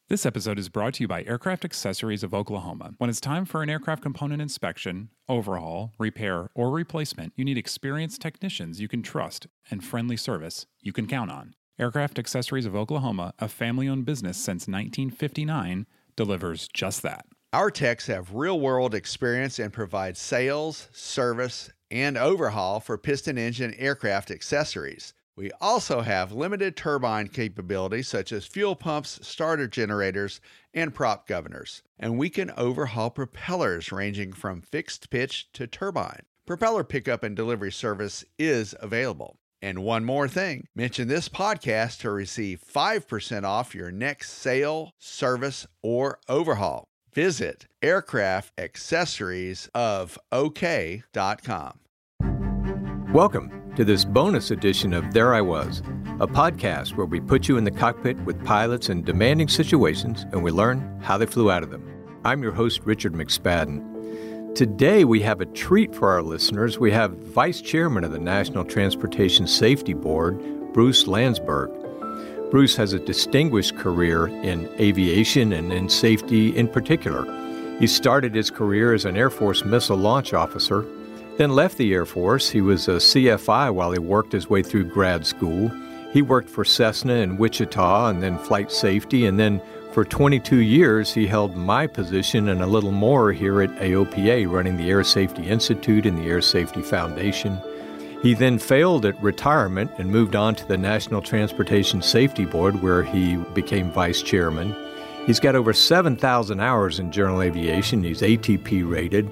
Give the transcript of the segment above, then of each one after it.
This episode is brought to you by Aircraft Accessories of Oklahoma. When it's time for an aircraft component inspection, overhaul, repair, or replacement, you need experienced technicians you can trust and friendly service you can count on. Aircraft Accessories of Oklahoma, a family-owned business since 1959, delivers just that. Our techs have real-world experience and provide sales, service, and overhaul for piston engine aircraft accessories. We also have limited turbine capabilities such as fuel pumps, starter generators, and prop governors. And we can overhaul propellers ranging from fixed pitch to turbine. Propeller pickup and delivery service is available. And one more thing, mention this podcast to receive 5% off your next sale, service, or overhaul. Visit aircraftaccessoriesofok.com. Welcome to this bonus edition of There I Was, a podcast where we put you in the cockpit with pilots in demanding situations and we learn how they flew out of them. I'm your host, Richard McSpadden. Today we have a treat for our listeners. We have Vice Chairman of the National Transportation Safety Board, Bruce Landsberg. Bruce has a distinguished career in aviation and in safety in particular. He started his career as an Air Force missile launch officer, then left the Air Force. He was a CFI while he worked his way through grad school. He worked for Cessna in Wichita and then flight safety, and then for 22 years he held my position and a little more here at AOPA, running the Air Safety Institute and the Air Safety Foundation. He then failed at retirement and moved on to the National Transportation Safety Board, where he became vice chairman. He's got over 7,000 hours in general aviation. He's ATP rated,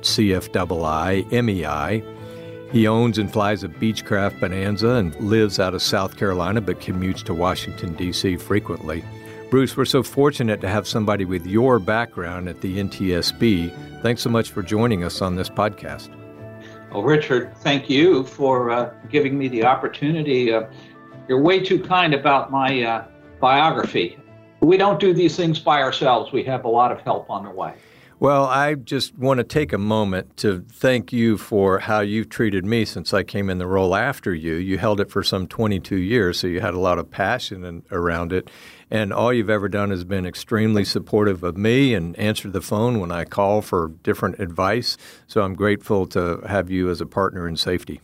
CFII, MEI. He owns and flies a Beechcraft Bonanza and lives out of South Carolina but commutes to Washington, D.C. frequently. Bruce, we're so fortunate to have somebody with your background at the NTSB. Thanks so much for joining us on this podcast. Well, Richard, thank you for giving me the opportunity. You're way too kind about my biography. We don't do these things by ourselves. We have a lot of help on the way. Well, I just want to take a moment to thank you for how you've treated me since I came in the role after you. You held it for some 22 years, so you had a lot of passion around it. And all you've ever done has been extremely supportive of me and answered the phone when I call for different advice. So I'm grateful to have you as a partner in safety.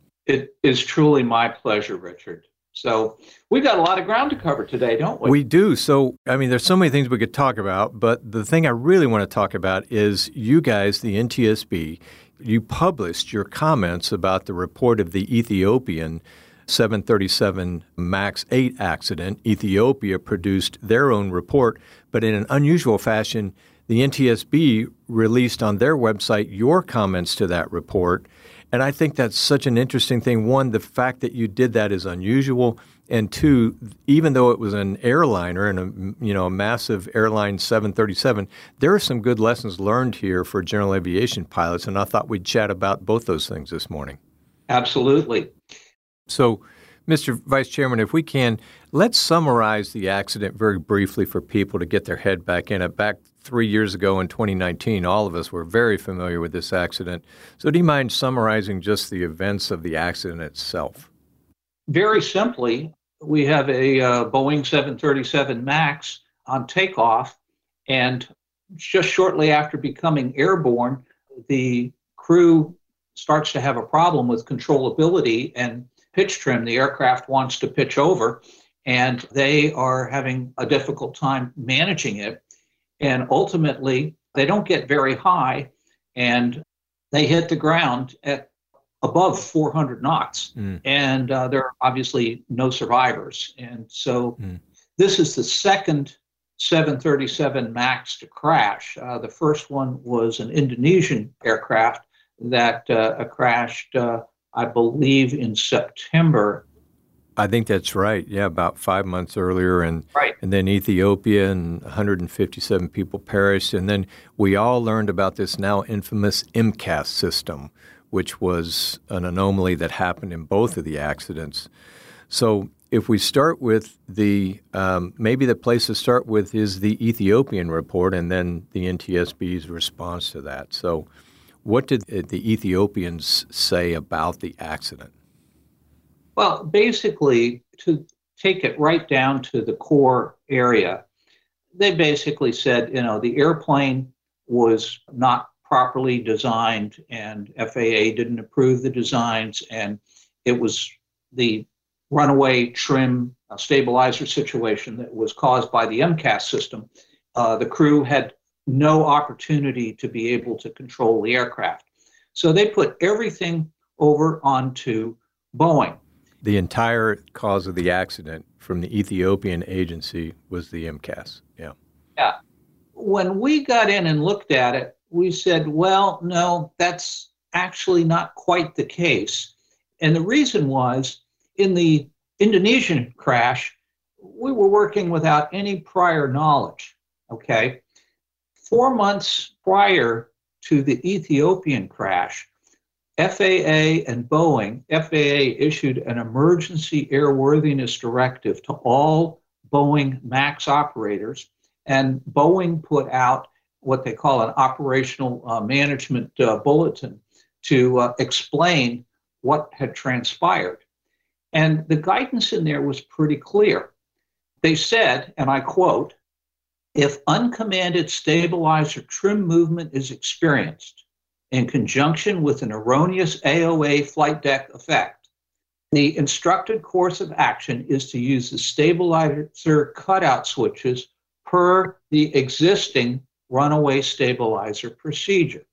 It is truly my pleasure, Richard. So we've got a lot of ground to cover today, don't we? We do. So, there's so many things we could talk about, but the thing I really want to talk about is you guys, the NTSB, you published your comments about the report of the Ethiopian 737 MAX 8 accident. Ethiopia produced their own report, but in an unusual fashion, the NTSB released on their website your comments to that report. And I think that's such an interesting thing. One, the fact that you did that is unusual. And two, even though it was an airliner and a massive airline 737, there are some good lessons learned here for general aviation pilots. And I thought we'd chat about both those things this morning. Absolutely. So, Mr. Vice Chairman, if we can, let's summarize the accident very briefly for people to get their head back in it. Back 3 years ago in 2019, all of us were very familiar with this accident. So do you mind summarizing just the events of the accident itself? Very simply, we have a Boeing 737 MAX on takeoff, and just shortly after becoming airborne, the crew starts to have a problem with controllability and pitch trim. The aircraft wants to pitch over, and they are having a difficult time managing it. And ultimately, they don't get very high, and they hit the ground at above 400 knots. And there are obviously no survivors. And so this is the second 737 MAX to crash. The first one was an Indonesian aircraft that crashed, I believe, in September. I think that's right. Yeah, about 5 months earlier. And then Ethiopia, and 157 people perished. And then we all learned about this now infamous MCAS system, which was an anomaly that happened in both of the accidents. So if we start with maybe the place to start with is the Ethiopian report and then the NTSB's response to that. So what did the Ethiopians say about the accident? Well, basically, to take it right down to the core area, they basically said, the airplane was not properly designed and FAA didn't approve the designs, and it was the runaway trim stabilizer situation that was caused by the MCAS system. The crew had no opportunity to be able to control the aircraft. So they put everything over onto Boeing. The entire cause of the accident from the Ethiopian agency was the MCAS. Yeah. When we got in and looked at it, we said, well, no, that's actually not quite the case. And the reason was, in the Indonesian crash, we were working without any prior knowledge, okay? 4 months prior to the Ethiopian crash, FAA and Boeing, FAA issued an emergency airworthiness directive to all Boeing MAX operators, and Boeing put out what they call an operational management bulletin to explain what had transpired. And the guidance in there was pretty clear. They said, and I quote, "If uncommanded stabilizer trim movement is experienced in conjunction with an erroneous AOA flight deck effect, the instructed course of action is to use the stabilizer cutout switches per the existing runaway stabilizer procedure."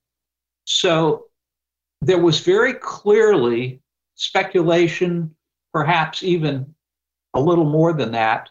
So there was very clearly speculation, perhaps even a little more than that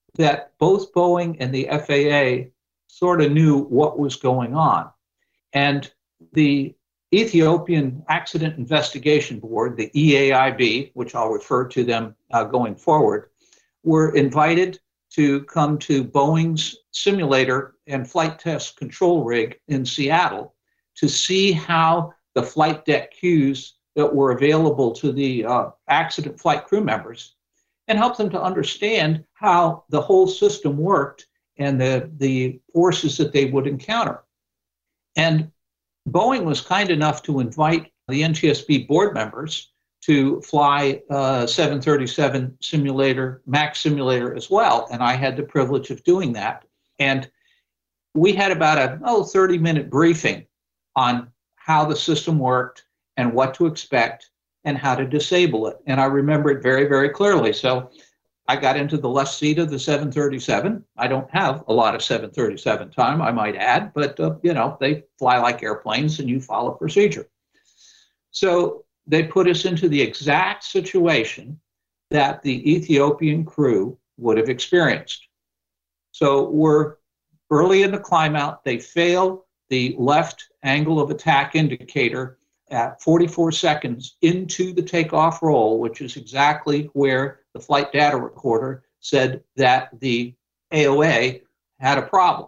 both Boeing and the FAA sort of knew what was going on. And the Ethiopian Accident Investigation Board, the EAIB, which I'll refer to them going forward, were invited to come to Boeing's simulator and flight test control rig in Seattle to see how the flight deck cues that were available to the accident flight crew members, and help them to understand how the whole system worked and the forces that they would encounter. And Boeing was kind enough to invite the NTSB board members to fly 737 simulator, MAX simulator as well. And I had the privilege of doing that. And we had about a 30-minute briefing on how the system worked and what to expect and how to disable it. And I remember it very, very clearly. So I got into the left seat of the 737. I don't have a lot of 737 time, I might add, but they fly like airplanes and you follow procedure. So they put us into the exact situation that the Ethiopian crew would have experienced. So we're early in the climb out. They fail the left angle of attack indicator at 44 seconds into the takeoff roll, which is exactly where the flight data recorder said that the AOA had a problem.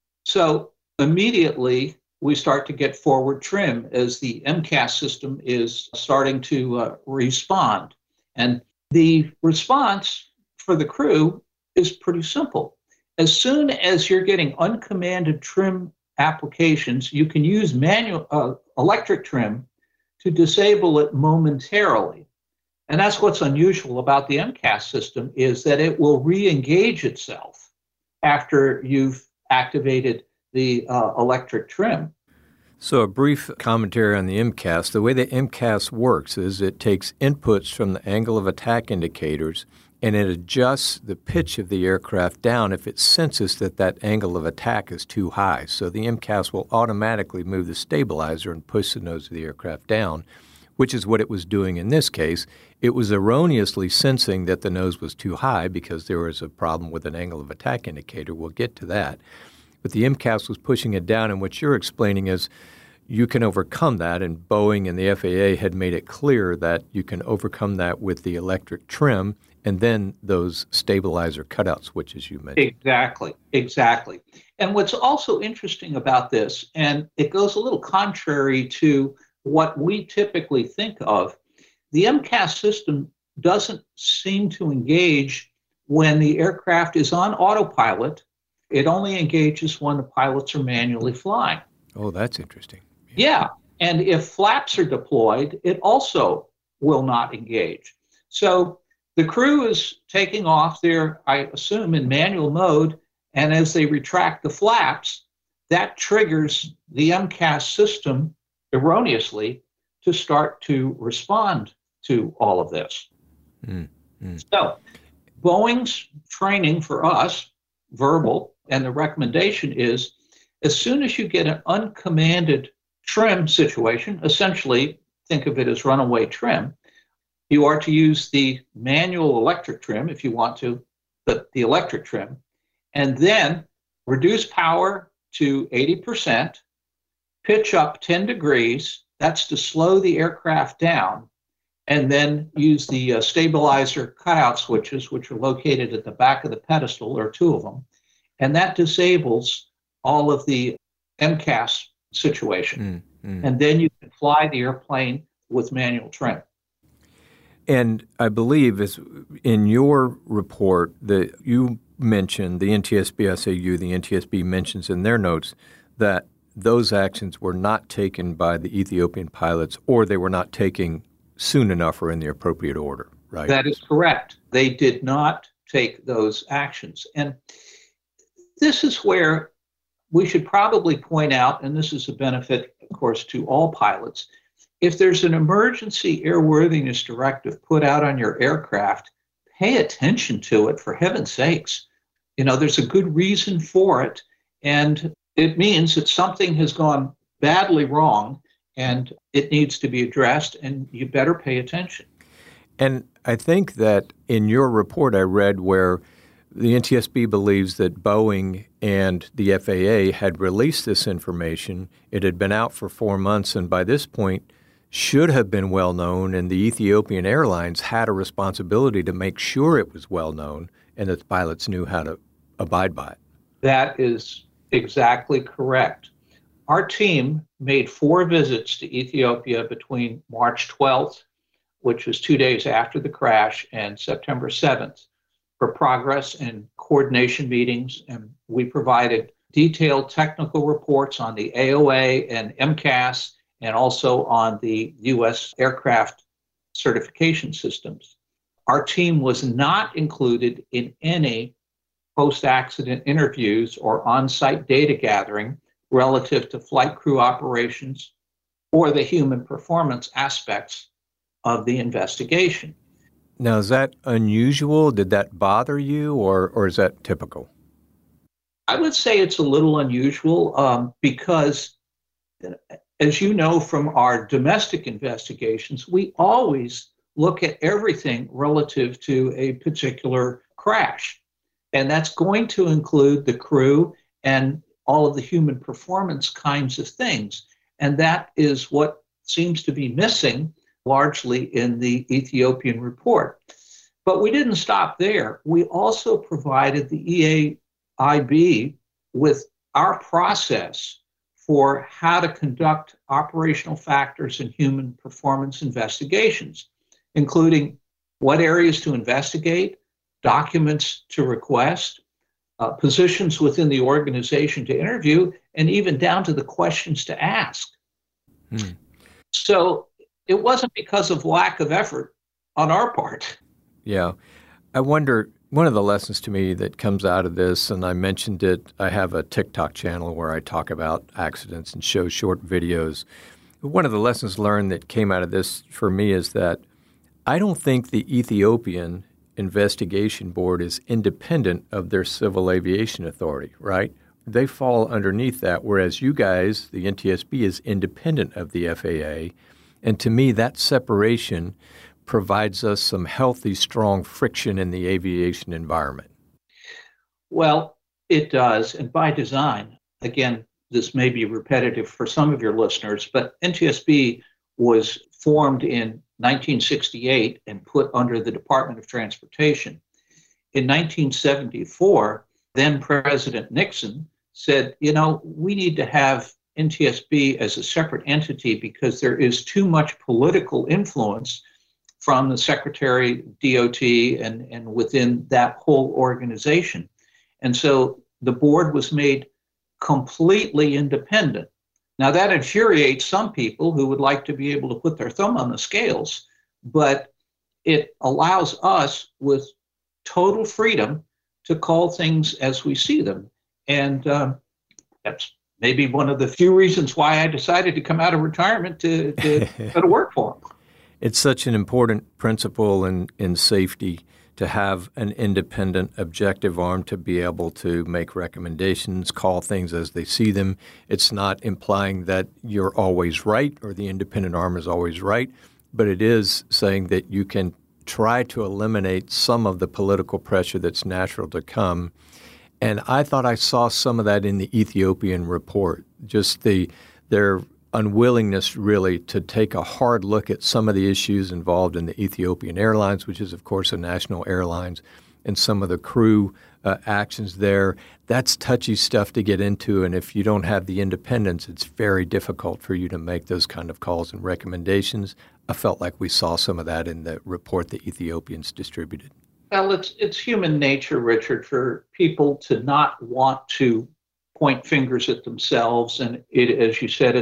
So immediately we start to get forward trim as the MCAS system is starting to respond. And the response for the crew is pretty simple. As soon as you're getting uncommanded trim applications, you can use manual electric trim to disable it momentarily. And that's what's unusual about the MCAS system, is that it will re-engage itself after you've activated the electric trim. So a brief commentary on the MCAS. The way the MCAS works is it takes inputs from the angle of attack indicators and it adjusts the pitch of the aircraft down if it senses that that angle of attack is too high. So the MCAS will automatically move the stabilizer and push the nose of the aircraft down, which is what it was doing in this case. It was erroneously sensing that the nose was too high because there was a problem with an angle of attack indicator. We'll get to that. But the MCAS was pushing it down, and what you're explaining is you can overcome that, and Boeing and the FAA had made it clear that you can overcome that with the electric trim and then those stabilizer cutout switches you mentioned. Exactly. And what's also interesting about this, and it goes a little contrary to what we typically think of, the MCAS system doesn't seem to engage when the aircraft is on autopilot. It only engages when the pilots are manually flying. Oh, that's interesting. Yeah. And if flaps are deployed, it also will not engage. So the crew is taking off there, I assume, in manual mode, And as they retract the flaps, that triggers the MCAS system erroneously to start to respond to all of this. So Boeing's training for us, verbal, and the recommendation is as soon as you get an uncommanded trim situation, essentially think of it as runaway trim, you are to use the manual electric trim if you want to, but the electric trim, and then reduce power to 80%, pitch up 10 degrees, that's to slow the aircraft down, and then use the stabilizer cutout switches, which are located at the back of the pedestal. There are two of them, and that disables all of the MCAS situation. And then you can fly the airplane with manual trim. And I believe is in your report that you mentioned, the NTSB SAU, the NTSB mentions in their notes that those actions were not taken by the Ethiopian pilots, or they were not taken soon enough or in the appropriate order, right? That is correct. They did not take those actions. And this is where we should probably point out, and this is a benefit, of course, to all pilots, if there's an emergency airworthiness directive put out on your aircraft, pay attention to it, for heaven's sakes. You know, there's a good reason for it, and it means that something has gone badly wrong, and it needs to be addressed, and you better pay attention. And I think that in your report I read where the NTSB believes that Boeing and the FAA had released this information. It had been out for 4 months, and by this point should have been well known, and the Ethiopian Airlines had a responsibility to make sure it was well known and that the pilots knew how to abide by it. That is exactly correct. Our team made 4 visits to Ethiopia between March 12th, which was 2 days after the crash, and September 7th for progress and coordination meetings. And we provided detailed technical reports on the AOA and MCAS, and also on the U.S. aircraft certification systems. Our team was not included in any post-accident interviews or on-site data gathering relative to flight crew operations or the human performance aspects of the investigation. Now, is that unusual? Did that bother you, or is that typical? I would say it's a little unusual because, as you know from our domestic investigations, we always look at everything relative to a particular crash. And that's going to include the crew and all of the human performance kinds of things. And that is what seems to be missing largely in the Ethiopian report. But we didn't stop there. We also provided the EAIB with our process for how to conduct operational factors and human performance investigations, including what areas to investigate, documents to request, positions within the organization to interview, and even down to the questions to ask. So it wasn't because of lack of effort on our part. Yeah. I wonder, one of the lessons to me that comes out of this, and I mentioned it, I have a TikTok channel where I talk about accidents and show short videos. One of the lessons learned that came out of this for me is that I don't think the Ethiopian Investigation Board is independent of their Civil Aviation Authority, right? They fall underneath that, whereas you guys, the NTSB, is independent of the FAA. And to me, that separation provides us some healthy, strong friction in the aviation environment. Well, it does, and by design. Again, this may be repetitive for some of your listeners, but NTSB was formed in 1968 and put under the Department of Transportation. In 1974, then President Nixon said, you know, we need to have NTSB as a separate entity because there is too much political influence from the Secretary, DOT, and within that whole organization. And so the board was made completely independent. Now, that infuriates some people who would like to be able to put their thumb on the scales, but it allows us with total freedom to call things as we see them. And that's maybe one of the few reasons why I decided to come out of retirement to go to work for them. It's such an important principle in safety to have an independent, objective arm to be able to make recommendations, call things as they see them. It's not implying that you're always right or the independent arm is always right, but it is saying that you can try to eliminate some of the political pressure that's natural to come. And I thought I saw some of that in the Ethiopian report, just their unwillingness really to take a hard look at some of the issues involved in the Ethiopian Airlines, which is, of course, a national airlines, and some of the crew actions there. That's touchy stuff to get into, and if you don't have the independence, it's very difficult for you to make those kind of calls and recommendations. I felt like we saw some of that in the report the Ethiopians distributed. Well, it's human nature, Richard, for people to not want to point fingers at themselves, and as you said,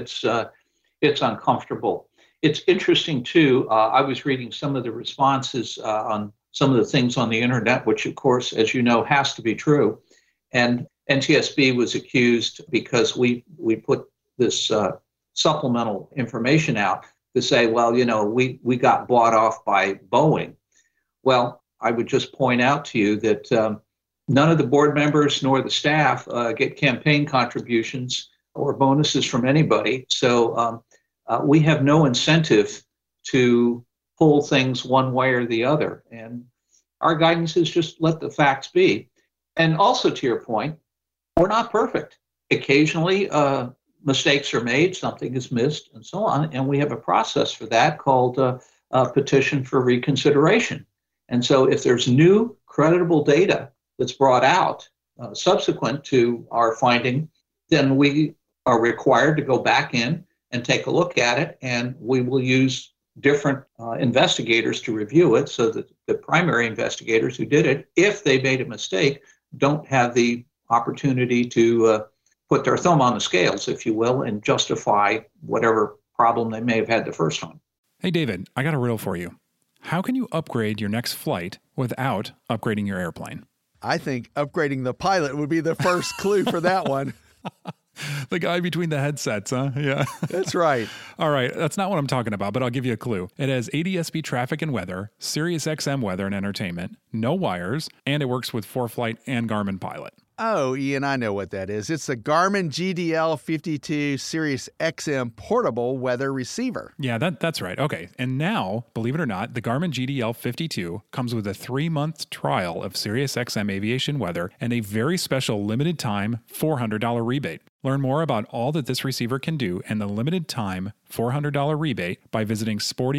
it's uncomfortable. It's interesting too. I was reading some of the responses on some of the things on the internet, which, of course, as you know, has to be true. And NTSB was accused because we put this supplemental information out to say, well, we got bought off by Boeing. Well, I would just point out to you that none of the board members nor the staff get campaign contributions or bonuses from anybody. So we have no incentive to pull things one way or the other. And our guidance is just let the facts be. And also to your point, we're not perfect. Occasionally, mistakes are made, something is missed, and so on. And we have a process for that called a petition for reconsideration. And so if there's new creditable data that's brought out subsequent to our finding, then we are required to go back in and take a look at it, and we will use different investigators to review it so that the primary investigators who did it, if they made a mistake, don't have the opportunity to put their thumb on the scales, if you will, and justify whatever problem they may have had the first time. Hey, David, I got a riddle for you. How can you upgrade your next flight without upgrading your airplane? I think upgrading the pilot would be the first clue for that one. The guy between the headsets, huh? Yeah. That's right. All right. That's not what I'm talking about, but I'll give you a clue. It has ADS-B traffic and weather, Sirius XM weather and entertainment, no wires, and it works with ForeFlight and Garmin Pilot. Oh, Ian, I know what that is. It's the Garmin GDL52 Sirius XM portable weather receiver. Yeah, that's right. Okay. And now, believe it or not, the Garmin GDL52 comes with a 3-month trial of Sirius XM aviation weather and a very special limited time $400 rebate. Learn more about all that this receiver can do and the limited time $400 rebate by visiting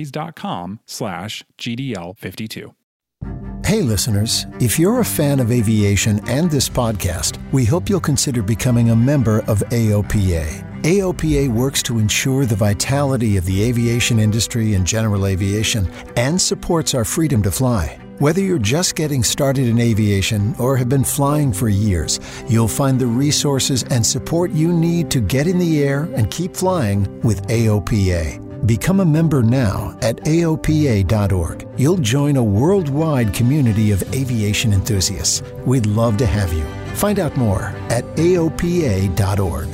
sporties.com/GDL52. Hey listeners, if you're a fan of aviation and this podcast, we hope you'll consider becoming a member of AOPA. AOPA works to ensure the vitality of the aviation industry and general aviation and supports our freedom to fly. Whether you're just getting started in aviation or have been flying for years, you'll find the resources and support you need to get in the air and keep flying with AOPA. Become a member now at AOPA.org. You'll join a worldwide community of aviation enthusiasts. We'd love to have you. Find out more at AOPA.org.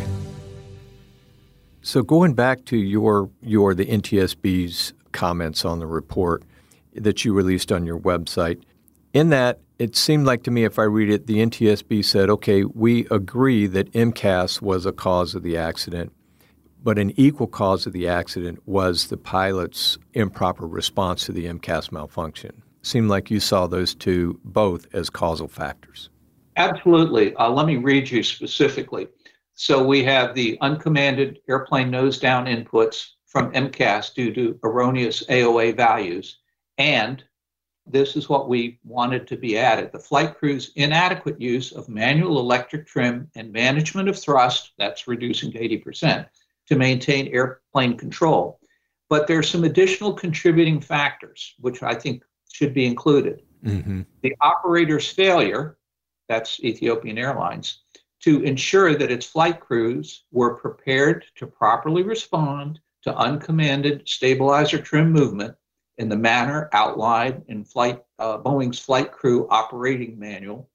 So going back to the NTSB's comments on the report that you released on your website, in that, it seemed like to me, if I read it, the NTSB said, okay, we agree that MCAS was a cause of the accident, but an equal cause of the accident was the pilot's improper response to the MCAS malfunction. Seemed like you saw those two both as causal factors. Absolutely. Let me read you specifically. So we have the uncommanded airplane nose down inputs from MCAS due to erroneous AOA values. And this is what we wanted to be added: the flight crew's inadequate use of manual electric trim and management of thrust, that's reducing to 80%, to maintain airplane control. But there's some additional contributing factors, which I think should be included. Mm-hmm. The operator's failure, that's Ethiopian Airlines, to ensure that its flight crews were prepared to properly respond to uncommanded stabilizer trim movement in the manner outlined in Boeing's Flight Crew Operating Manual,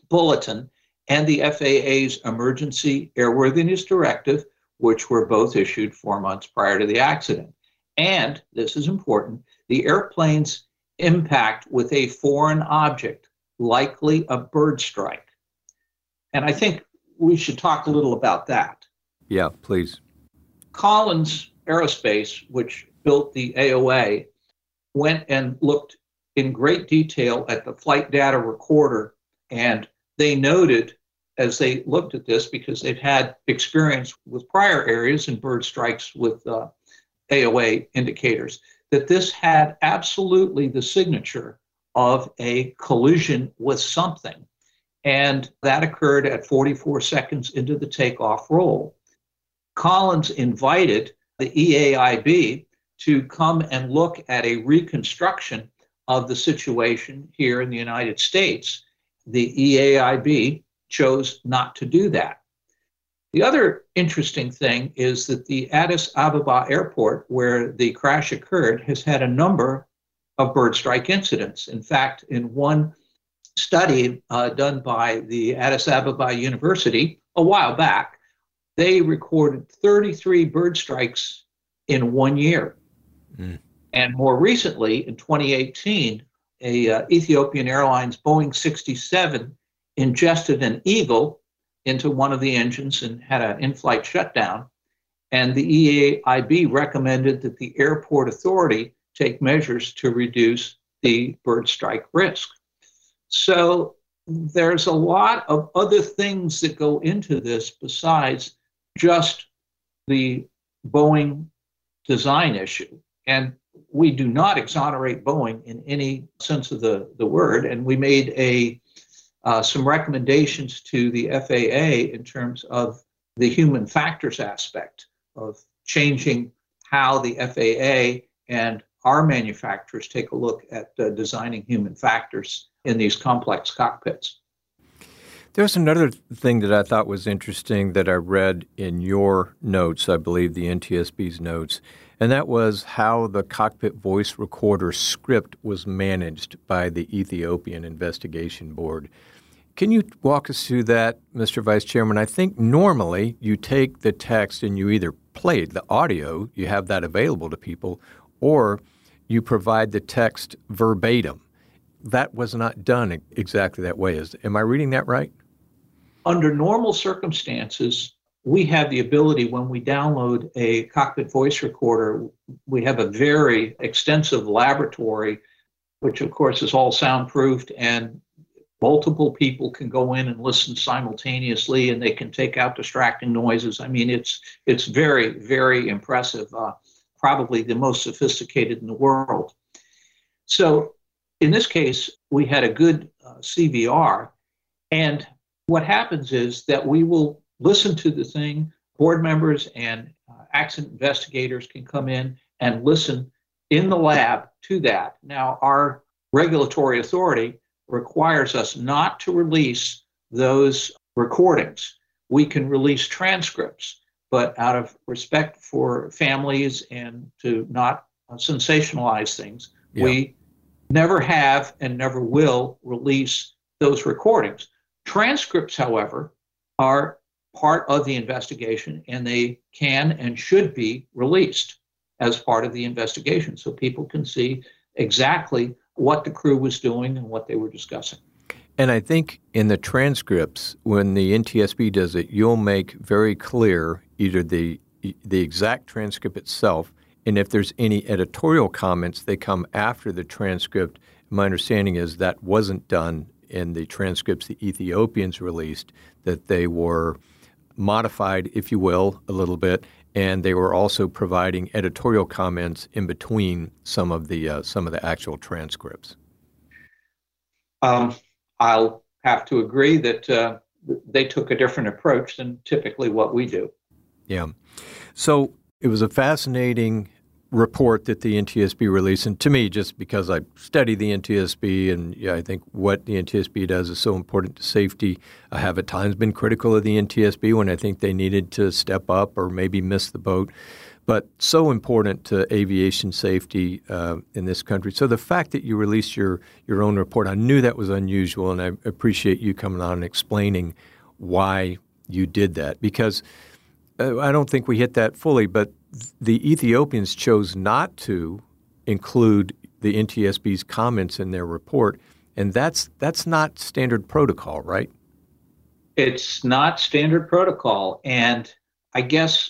bulletin and the FAA's emergency airworthiness directive, which were both issued 4 months prior to the accident. And, this is important, the airplane's impact with a foreign object, likely a bird strike. And I think we should talk a little about that. Yeah, please. Collins Aerospace, which built the AOA, went and looked in great detail at the flight data recorder, and they noted, as they looked at this, because they've had experience with prior areas and bird strikes with AOA indicators, that this had absolutely the signature of a collision with something. And that occurred at 44 seconds into the takeoff roll. Collins invited the EAIB to come and look at a reconstruction of the situation here in the United States. The EAIB chose not to do that. The other interesting thing is that the Addis Ababa airport, where the crash occurred, has had a number of bird strike incidents. In fact, in one study done by the Addis Ababa University a while back, they recorded 33 bird strikes in 1 year. And more recently, in 2018, a Ethiopian Airlines Boeing 67 ingested an eagle into one of the engines and had an in-flight shutdown. And the EAIB recommended that the airport authority take measures to reduce the bird strike risk. So there's a lot of other things that go into this besides just the Boeing design issue. And we do not exonerate Boeing in any sense of the word. And we made some recommendations to the FAA in terms of the human factors aspect of changing how the FAA and our manufacturers take a look at designing human factors in these complex cockpits. There's another thing that I thought was interesting that I read in your notes, I believe the NTSB's notes, and that was how the cockpit voice recorder script was managed by the Ethiopian Investigation Board. Can you walk us through that, Mr. Vice Chairman? I think normally you take the text and you either play the audio, you have that available to people, or you provide the text verbatim. That was not done exactly that way. Am I reading that right? Under normal circumstances, we have the ability, when we download a cockpit voice recorder, we have a very extensive laboratory, which of course is all soundproofed, and multiple people can go in and listen simultaneously, and they can take out distracting noises. I mean, it's very, very impressive, probably the most sophisticated in the world. So in this case, we had a good CVR, and what happens is that we will listen to the thing. Board members and accident investigators can come in and listen in the lab to that. Now, our regulatory authority requires us not to release those recordings. We can release transcripts, but out of respect for families and to not sensationalize things, we never have and never will release those recordings. Transcripts, however, are part of the investigation, and they can and should be released as part of the investigation so people can see exactly what the crew was doing and what they were discussing. And I think in the transcripts, when the NTSB does it, you'll make very clear either the exact transcript itself, and if there's any editorial comments, they come after the transcript. My understanding is that wasn't done in the transcripts the Ethiopians released, that they were modified, if you will, a little bit, and they were also providing editorial comments in between some of the actual transcripts. I'll have to agree that they took a different approach than typically what we do. Yeah. So it was a fascinating report that the NTSB released, and to me, just because I study the NTSB and I think what the NTSB does is so important to safety, I have at times been critical of the NTSB when I think they needed to step up or maybe miss the boat. but so important to aviation safety in this country. So the fact that you released your own report, I knew that was unusual, and I appreciate you coming on and explaining why you did that, because I don't think we hit that fully, but the Ethiopians chose not to include the NTSB's comments in their report, and that's not standard protocol, right? It's not standard protocol, and I guess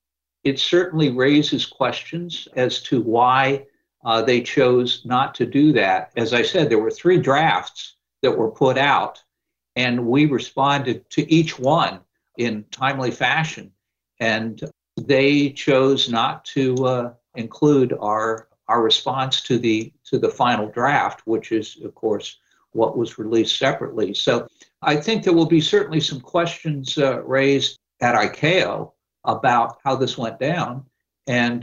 it certainly raises questions as to why they chose not to do that. As I said, there were 3 drafts that were put out, and we responded to each one in timely fashion. And they chose not to include our response to the final draft, which is, of course, what was released separately. So I think there will be certainly some questions raised at ICAO about how this went down. And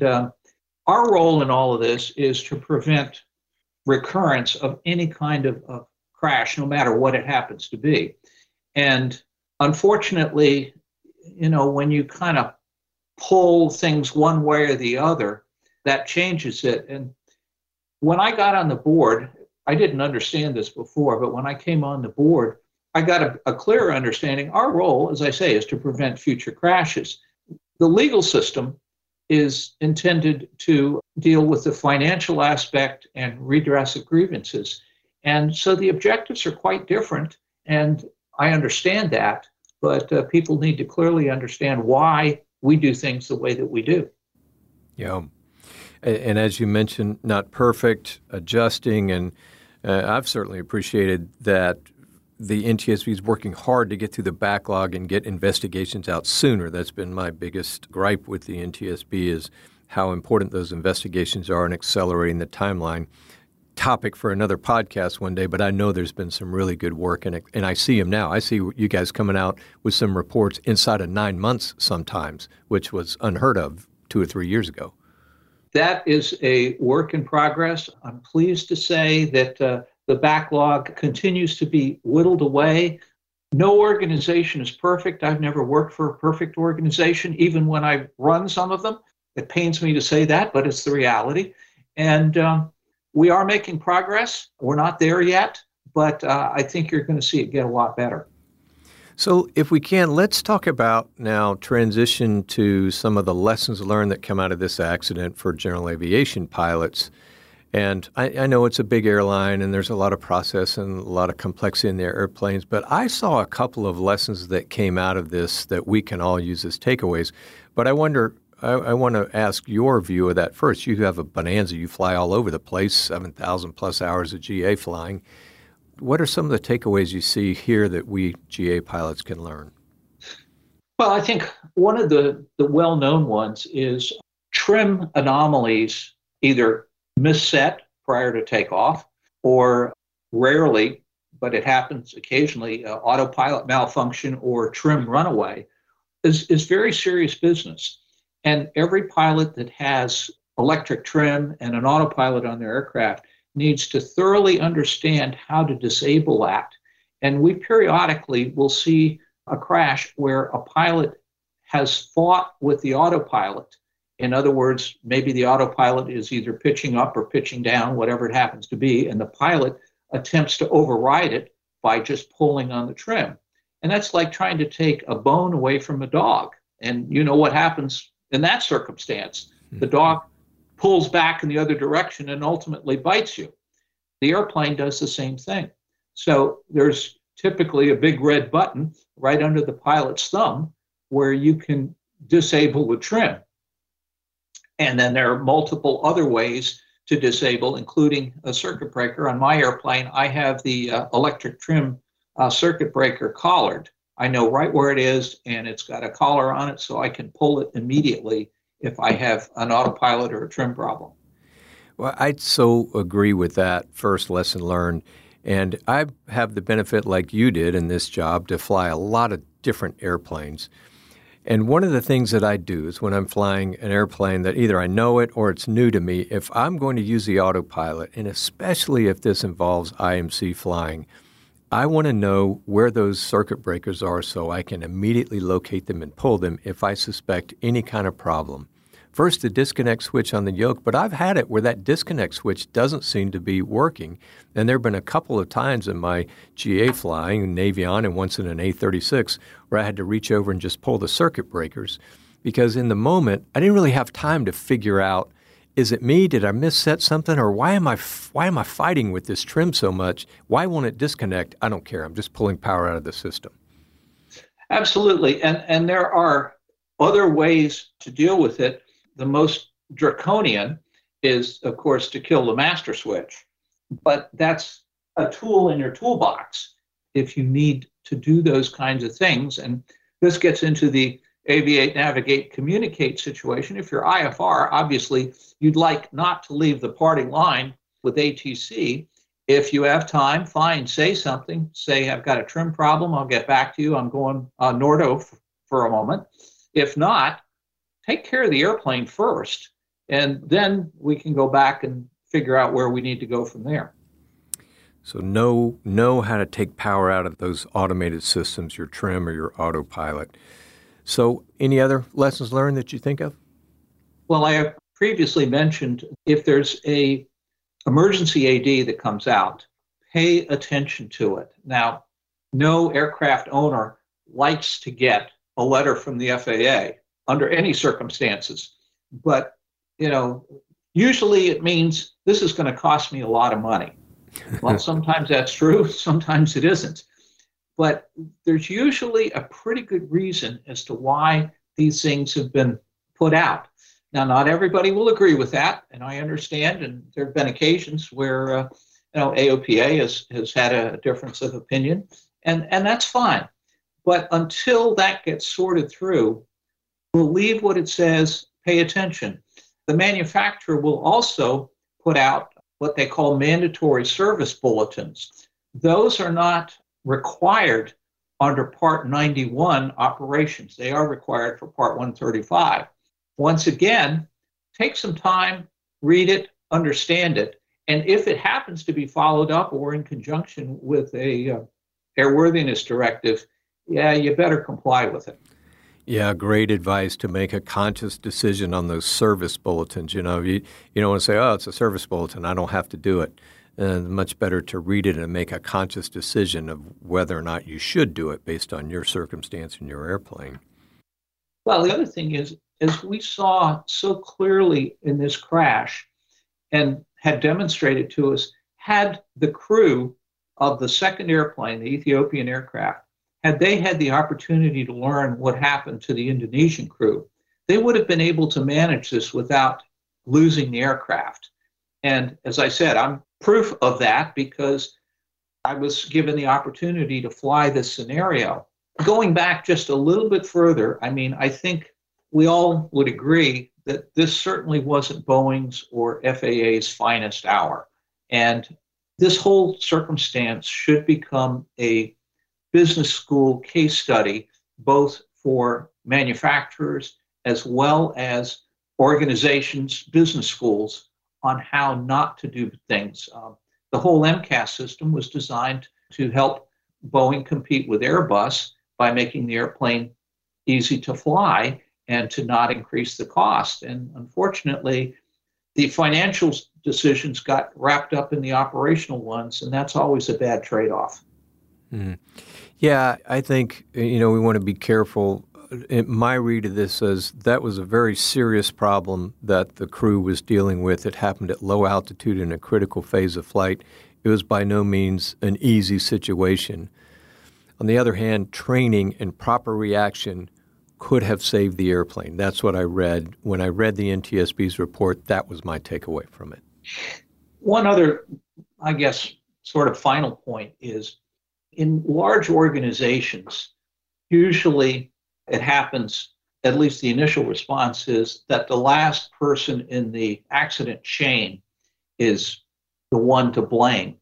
our role in all of this is to prevent recurrence of any kind of crash, no matter what it happens to be. And unfortunately, when you kind of pull things one way or the other, that changes it. And when I got on the board, I didn't understand this before, but when I came on the board, I got a clearer understanding. Our role, as I say, is to prevent future crashes. The legal system is intended to deal with the financial aspect and redress of grievances. And so the objectives are quite different, and I understand that, but people need to clearly understand why we do things the way that we do. Yeah. And as you mentioned, not perfect, adjusting, and I've certainly appreciated that the NTSB is working hard to get through the backlog and get investigations out sooner. That's been my biggest gripe with the NTSB, is how important those investigations are in accelerating the timeline. Topic for another podcast one day, but I know there's been some really good work, and I see them now. I see you guys coming out with some reports inside of 9 months sometimes, which was unheard of 2 or 3 years ago. That is a work in progress. I'm pleased to say that the backlog continues to be whittled away. No organization is perfect. I've never worked for a perfect organization, even when I run some of them. It pains me to say that, but it's the reality. And we are making progress. We're not there yet, but I think you're going to see it get a lot better. So if we can, let's talk about now transition to some of the lessons learned that come out of this accident for general aviation pilots. And I know it's a big airline and there's a lot of process and a lot of complexity in their airplanes, but I saw a couple of lessons that came out of this that we can all use as takeaways. But I wonder, I want to ask your view of that first. You have a bonanza. You fly all over the place, 7,000 plus hours of GA flying. What are some of the takeaways you see here that we GA pilots can learn? Well, I think one of the well-known ones is trim anomalies, either misset prior to takeoff or rarely, but it happens occasionally, autopilot malfunction or trim runaway is very serious business. And every pilot that has electric trim and an autopilot on their aircraft needs to thoroughly understand how to disable that. And we periodically will see a crash where a pilot has fought with the autopilot. In other words, maybe the autopilot is either pitching up or pitching down, whatever it happens to be, and the pilot attempts to override it by just pulling on the trim. And that's like trying to take a bone away from a dog. And you know what happens in that circumstance. The dog pulls back in the other direction and ultimately bites you. The airplane does the same thing. So there's typically a big red button right under the pilot's thumb where you can disable the trim. And then there are multiple other ways to disable, including a circuit breaker. On my airplane, I have the electric trim circuit breaker collared. I know right where it is, and it's got a collar on it, so I can pull it immediately if I have an autopilot or a trim problem. Well, I so agree with that first lesson learned. And I have the benefit, like you did in this job, to fly a lot of different airplanes. And one of the things that I do is when I'm flying an airplane that either I know it or it's new to me, if I'm going to use the autopilot, and especially if this involves IMC flying, I want to know where those circuit breakers are so I can immediately locate them and pull them if I suspect any kind of problem. first the disconnect switch on the yoke, but I've had it where that disconnect switch doesn't seem to be working. And there have been a couple of times in my GA flying, in Navion and once in an A36, where I had to reach over and just pull the circuit breakers because in the moment, I didn't really have time to figure out, is it me? Did I misset something? Or why am I fighting with this trim so much? Why won't it disconnect? I don't care. I'm just pulling power out of the system. Absolutely. And there are other ways to deal with it. The most draconian is, of course, to kill the master switch. But that's a tool in your toolbox if you need to do those kinds of things. And this gets into the aviate, navigate, communicate situation. If you're IFR, obviously, you'd like not to leave the party line with ATC. If you have time, fine, say something. Say, I've got a trim problem. I'll get back to you. I'm going Nordo for a moment. If not, take care of the airplane first, and then we can go back and figure out where we need to go from there. So know how to take power out of those automated systems, your trim or your autopilot. So any other lessons learned that you think of? Well, I have previously mentioned if there's a emergency AD that comes out, pay attention to it. Now, no aircraft owner likes to get a letter from the FAA under any circumstances. But, usually it means this is going to cost me a lot of money. Well, sometimes that's true, sometimes it isn't. But there's usually a pretty good reason as to why these things have been put out. Now, not everybody will agree with that, and I understand, and there have been occasions where AOPA has had a difference of opinion, and that's fine. But until that gets sorted through, believe what it says, pay attention. The manufacturer will also put out what they call mandatory service bulletins. Those are not required under Part 91 operations. They are required for Part 135. Once again, take some time, read it, understand it, and if it happens to be followed up or in conjunction with a airworthiness directive, you better comply with it. Yeah, great advice to make a conscious decision on those service bulletins. You don't want to say, oh, it's a service bulletin, I don't have to do it. And much better to read it and make a conscious decision of whether or not you should do it based on your circumstance in your airplane. Well, the other thing is, as we saw so clearly in this crash and had demonstrated to us, had the crew of the second airplane, the Ethiopian aircraft, had they had the opportunity to learn what happened to the Indonesian crew, they would have been able to manage this without losing the aircraft. And as I said, I'm proof of that because I was given the opportunity to fly this scenario. Going back just a little bit further, I think we all would agree that this certainly wasn't Boeing's or FAA's finest hour. And this whole circumstance should become a business school case study, both for manufacturers as well as organizations, business schools, on how not to do things. The whole MCAS system was designed to help Boeing compete with Airbus by making the airplane easy to fly and to not increase the cost. And unfortunately, the financial decisions got wrapped up in the operational ones, and that's always a bad trade-off. Mm. Yeah, I think, we want to be careful. My read of this says that was a very serious problem that the crew was dealing with. It happened at low altitude in a critical phase of flight. It was by no means an easy situation. On the other hand, training and proper reaction could have saved the airplane. That's what I read. When I read the NTSB's report, that was my takeaway from it. One other, sort of final point is in large organizations, usually it happens, at least the initial response is that the last person in the accident chain is the one to blame.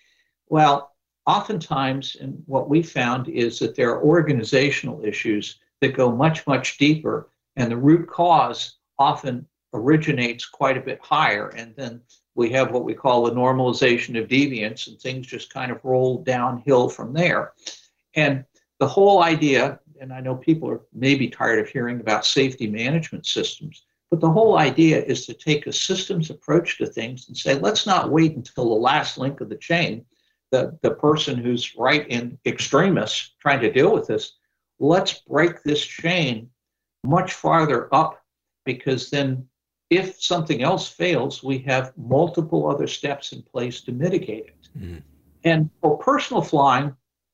Well, oftentimes, and what we found is that there are organizational issues that go much, much deeper, and the root cause often originates quite a bit higher. And then we have what we call the normalization of deviance, and things just kind of roll downhill from there. And the whole idea, and I know people are maybe tired of hearing about safety management systems, But the whole idea is to take a systems approach to things and say, let's not wait until the last link of the chain, the person who's right in extremis trying to deal with this. Let's break this chain much farther up, because then if something else fails, we have multiple other steps in place to mitigate it. Mm-hmm. And for personal flying,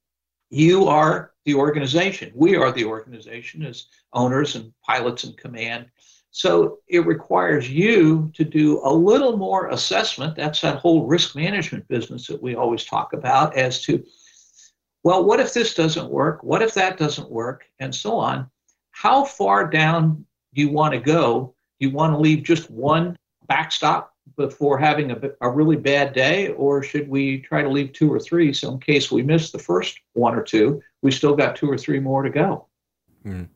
you are the organization. We are the organization as owners and pilots in command. So it requires you to do a little more assessment. That's that whole risk management business that we always talk about, as to, well, what if this doesn't work? What if that doesn't work? And so on. How far down do you want to go? Do you want to leave just one backstop before having a really bad day? Or should we try to leave 2 or 3? So in case we miss the first 1 or 2, we still got 2 or 3 more to go. Mm.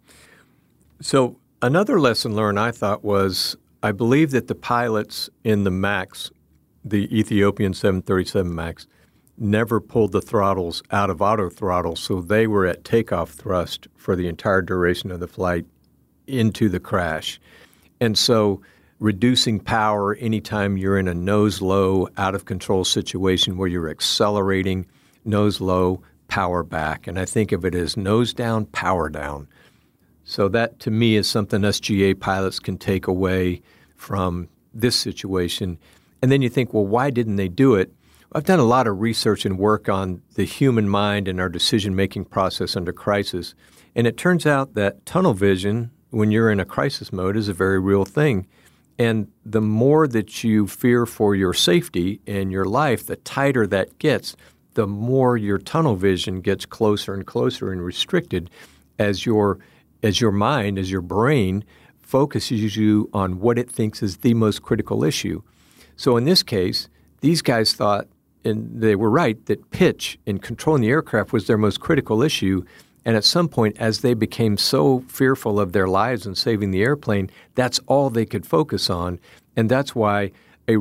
So another lesson learned, I thought, was I believe that the pilots in the MAX, the Ethiopian 737 MAX, never pulled the throttles out of auto throttle, so they were at takeoff thrust for the entire duration of the flight into the crash. And so reducing power anytime you're in a nose low, out of control situation where you're accelerating, nose low, power back. And I think of it as nose down, power down. So that, to me, is something SGA pilots can take away from this situation. And then you think, well, why didn't they do it? I've done a lot of research and work on the human mind and our decision-making process under crisis. And it turns out that tunnel vision, when you're in a crisis mode, is a very real thing. And the more that you fear for your safety and your life, the tighter that gets, the more your tunnel vision gets closer and closer and restricted as your mind, as your brain focuses you on what it thinks is the most critical issue. So in this case, these guys thought, and they were right, that pitch and controlling the aircraft was their most critical issue. And at some point, as they became so fearful of their lives and saving the airplane, that's all they could focus on. And that's why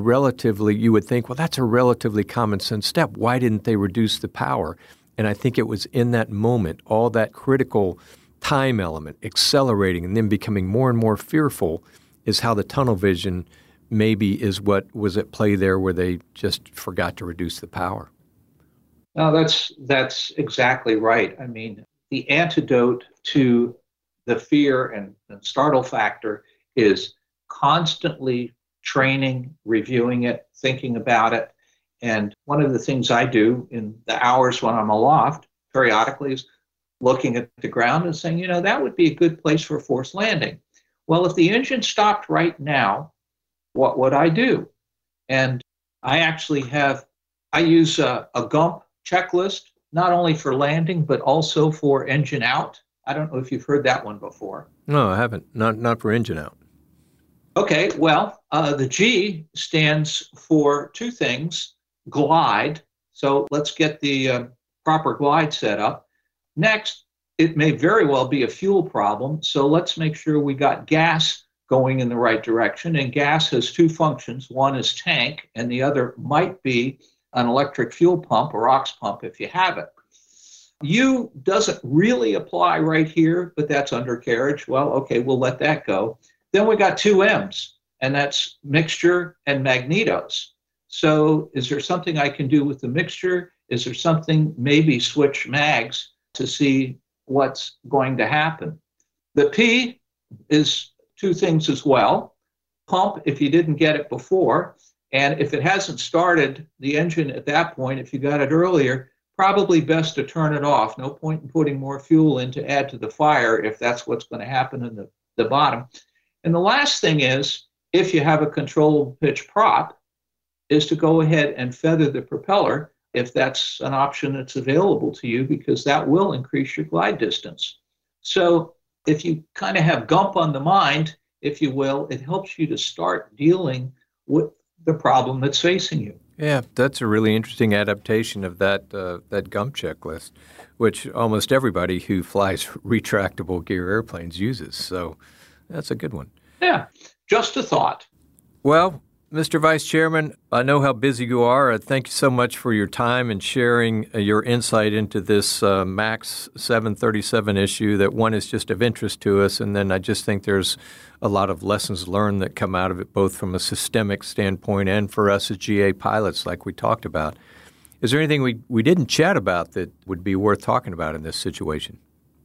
you would think, well, that's a relatively common sense step. Why didn't they reduce the power? And I think it was in that moment, all that critical time element, accelerating and then becoming more and more fearful, is how the tunnel vision maybe is what was at play there, where they just forgot to reduce the power. No, that's exactly right. I mean, the antidote to the fear and startle factor is constantly training, reviewing it, thinking about it. And one of the things I do in the hours when I'm aloft periodically is looking at the ground and saying, that would be a good place for a forced landing. Well, if the engine stopped right now, what would I do? And I actually use a GUMP checklist, not only for landing, but also for engine out. I don't know if you've heard that one before. No, I haven't. Not for engine out. Okay, well, the G stands for 2 things: glide. So let's get the proper glide set up. Next, it may very well be a fuel problem. So let's make sure we got gas going in the right direction. And gas has 2 functions. One is tank, and the other might be an electric fuel pump or aux pump if you have it. U doesn't really apply right here, but that's undercarriage. Well, okay, we'll let that go. Then we got 2 M's, and that's mixture and magnetos. So is there something I can do with the mixture? Is there something, maybe switch mags to see what's going to happen? The P is 2 things as well. Pump, if you didn't get it before, and if it hasn't started the engine at that point, if you got it earlier, probably best to turn it off. No point in putting more fuel in to add to the fire if that's what's going to happen in the bottom. And the last thing is, if you have a controllable pitch prop, is to go ahead and feather the propeller if that's an option that's available to you, because that will increase your glide distance. So if you kind of have GUMP on the mind, if you will, it helps you to start dealing with the problem that's facing you. Yeah, that's a really interesting adaptation of that GUMP checklist, which almost everybody who flies retractable gear airplanes uses. So that's a good one. Yeah, just a thought. Well, Mr. Vice Chairman, I know how busy you are. Thank you so much for your time and sharing your insight into this MAX 737 issue that, one, is just of interest to us, and then I just think there's a lot of lessons learned that come out of it, both from a systemic standpoint and for us as GA pilots, like we talked about. Is there anything we didn't chat about that would be worth talking about in this situation?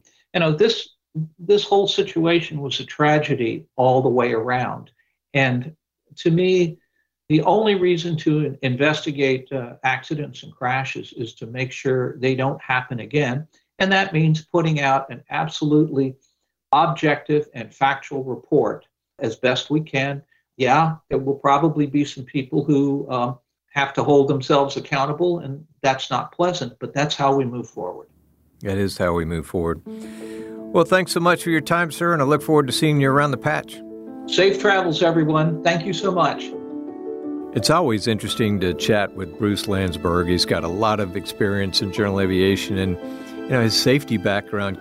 This whole situation was a tragedy all the way around. And to me, the only reason to investigate accidents and crashes is to make sure they don't happen again. And that means putting out an absolutely objective and factual report as best we can. Yeah, there will probably be some people who have to hold themselves accountable, and that's not pleasant, but that's how we move forward. That is how we move forward. Well, thanks so much for your time, sir, and I look forward to seeing you around the patch. Safe travels, everyone. Thank you so much. It's always interesting to chat with Bruce Landsberg. He's got a lot of experience in general aviation, and his safety background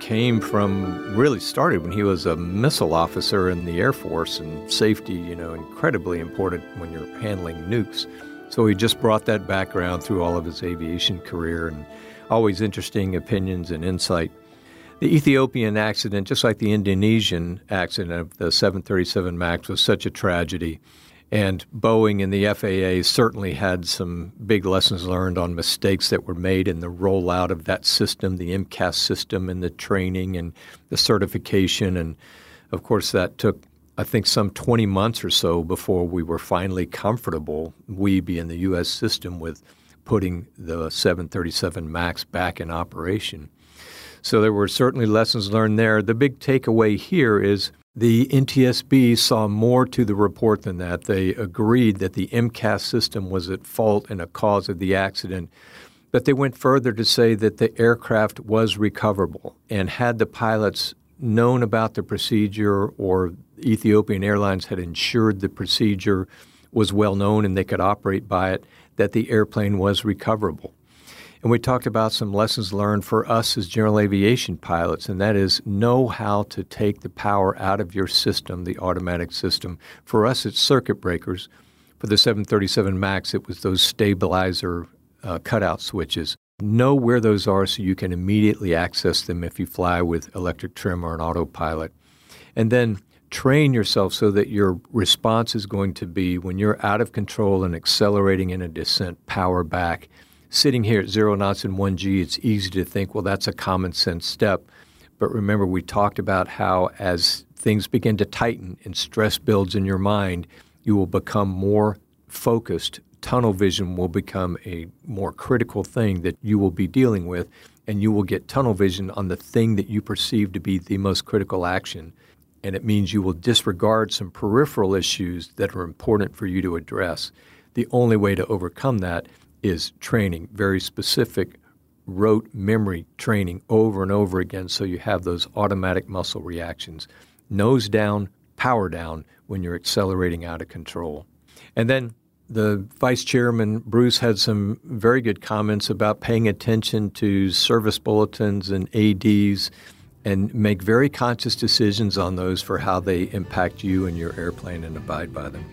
really started when he was a missile officer in the Air Force, and safety, incredibly important when you're handling nukes. So he just brought that background through all of his aviation career, and always interesting opinions and insight. The Ethiopian accident, just like the Indonesian accident of the 737 MAX, was such a tragedy. And Boeing and the FAA certainly had some big lessons learned on mistakes that were made in the rollout of that system, the MCAS system, and the training and the certification. And, of course, that took, I think, some 20 months or so before we were finally comfortable, we being the U.S. system, with putting the 737 MAX back in operation. So there were certainly lessons learned there. The big takeaway here is the NTSB saw more to the report than that. They agreed that the MCAS system was at fault and a cause of the accident, but they went further to say that the aircraft was recoverable, and had the pilots known about the procedure, or Ethiopian Airlines had ensured the procedure was well known and they could operate by it, that the airplane was recoverable. And we talked about some lessons learned for us as general aviation pilots, and that is know how to take the power out of your system, the automatic system. For us, it's circuit breakers. For the 737 MAX, it was those stabilizer cutout switches. Know where those are so you can immediately access them if you fly with electric trim or an autopilot. And then train yourself so that your response is going to be, when you're out of control and accelerating in a descent, power back. Sitting here at 0 knots and 1G, it's easy to think, well, that's a common sense step. But remember, we talked about how as things begin to tighten and stress builds in your mind, you will become more focused. Tunnel vision will become a more critical thing that you will be dealing with, and you will get tunnel vision on the thing that you perceive to be the most critical action. And it means you will disregard some peripheral issues that are important for you to address. The only way to overcome that is training, very specific rote memory training over and over again, so you have those automatic muscle reactions. Nose down, power down when you're accelerating out of control. And then the Vice Chairman, Bruce, had some very good comments about paying attention to service bulletins and ADs and make very conscious decisions on those for how they impact you and your airplane, and abide by them.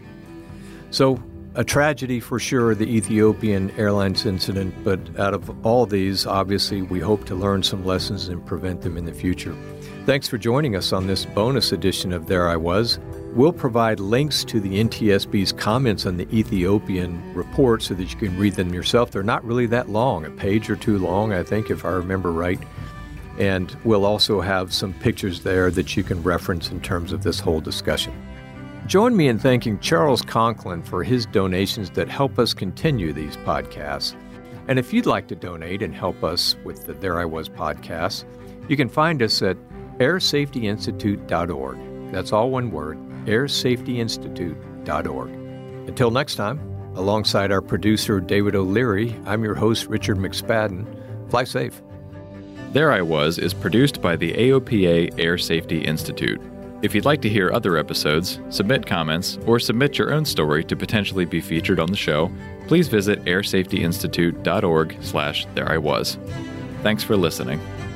So, a tragedy for sure, the Ethiopian Airlines incident, but out of all these, obviously, we hope to learn some lessons and prevent them in the future. Thanks for joining us on this bonus edition of There I Was. We'll provide links to the NTSB's comments on the Ethiopian report so that you can read them yourself. They're not really that long, a page or two long, I think, if I remember right. And we'll also have some pictures there that you can reference in terms of this whole discussion. Join me in thanking Charles Conklin for his donations that help us continue these podcasts. And if you'd like to donate and help us with the There I Was podcast, you can find us at airsafetyinstitute.org. That's all one word, airsafetyinstitute.org. Until next time, alongside our producer David O'Leary, I'm your host Richard McSpadden. Fly safe. There I Was is produced by the AOPA Air Safety Institute. If you'd like to hear other episodes, submit comments, or submit your own story to potentially be featured on the show, please visit airsafetyinstitute.org/thereiwas. Thanks for listening.